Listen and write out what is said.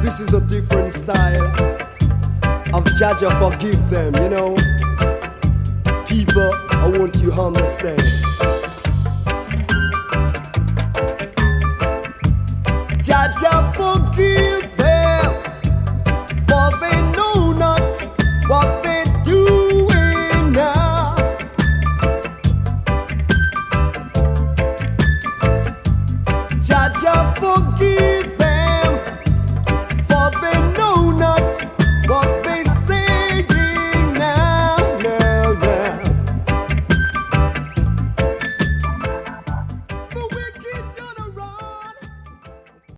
This is a different style of Jaja, forgive them, you know. People, I want you to understand. Jaja, forgive